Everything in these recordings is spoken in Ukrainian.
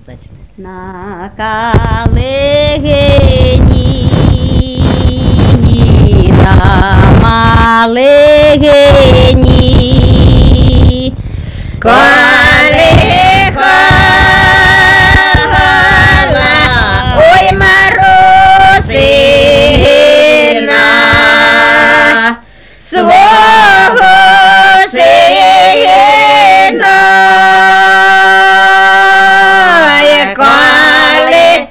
На Калигині, на Малигині, ой, Марусина, свого сина, коли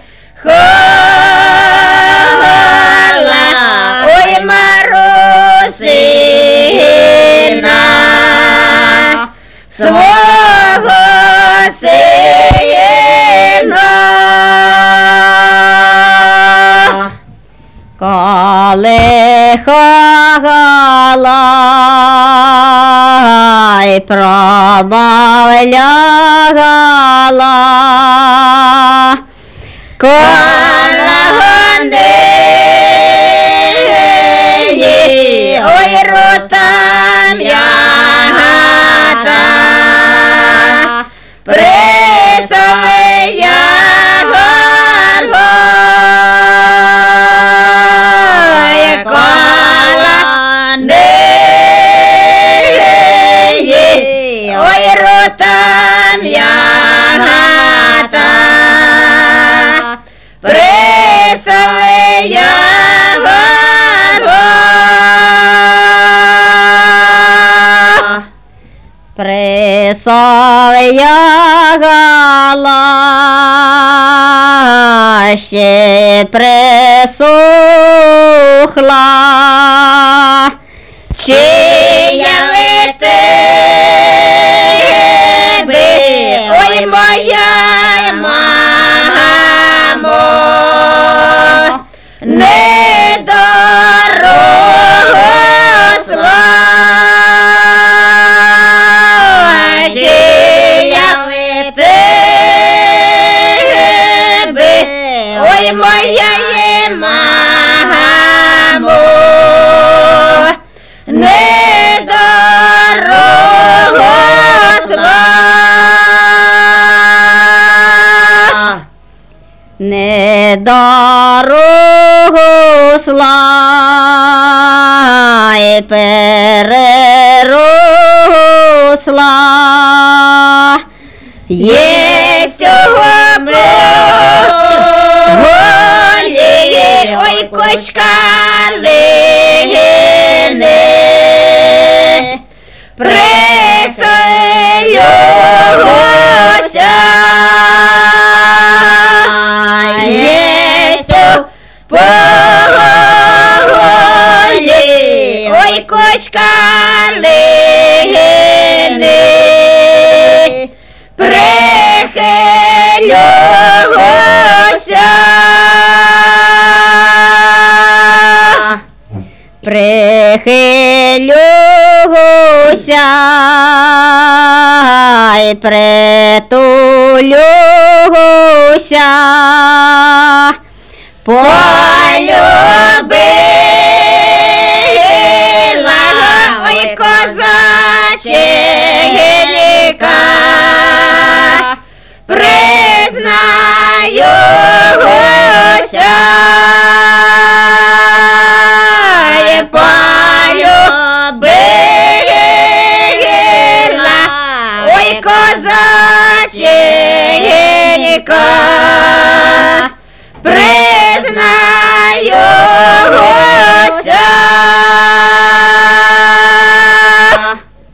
хола, ой, Марусина, свого сина, коли хола й промовляла, Колагондиї, ой, рута м'ята, присовия голгоє, Колагондиї, ой, рута м'ята, присовия голгоє, присовия голгоє, ще присухла, чи явити би, ой, моя мамо, недоросла, чи явити би, ой, моя мамо, недоросла, й переросла, єсть у голі, ой, кочка лигини, приселюся, єсть у полі, ой, кочка лигини, прихилюся, прихилюся, й притулюся, полюбила, ой, козаченька, признаюся, полюбила, ой, козаченька,